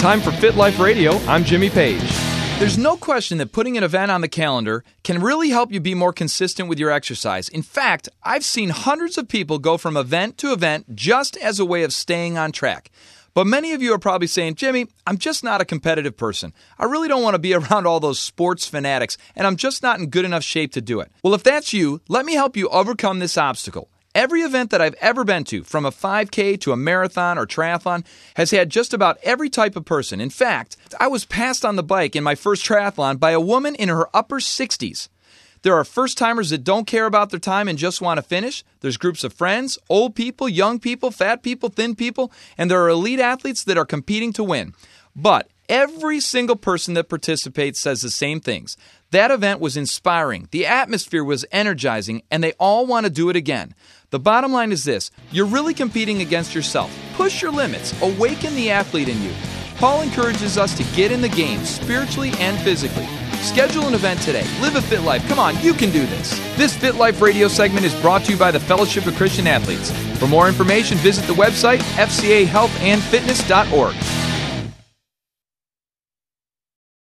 time for Fit Life Radio. I'm Jimmy Page. There's no question that putting an event on the calendar can really help you be more consistent with your exercise. In fact, I've seen hundreds of people go from event to event just as a way of staying on track. But many of you are probably saying, Jimmy, I'm just not a competitive person. I really don't want to be around all those sports fanatics, and I'm just not in good enough shape to do it. Well, if that's you, let me help you overcome this obstacle. Every event that I've ever been to, from a 5K to a marathon or triathlon, has had just about every type of person. In fact, I was passed on the bike in my first triathlon by a woman in her upper 60s. There are first-timers that don't care about their time and just want to finish. There's groups of friends, old people, young people, fat people, thin people, and there are elite athletes that are competing to win. But every single person that participates says the same things. That event was inspiring, the atmosphere was energizing, and they all want to do it again. The bottom line is this: you're really competing against yourself. Push your limits. Awaken the athlete in you. Paul encourages us to get in the game spiritually and physically. Schedule an event today. Live a fit life. Come on, you can do this. This Fit Life radio segment is brought to you by the Fellowship of Christian Athletes. For more information, visit the website fcahealthandfitness.org.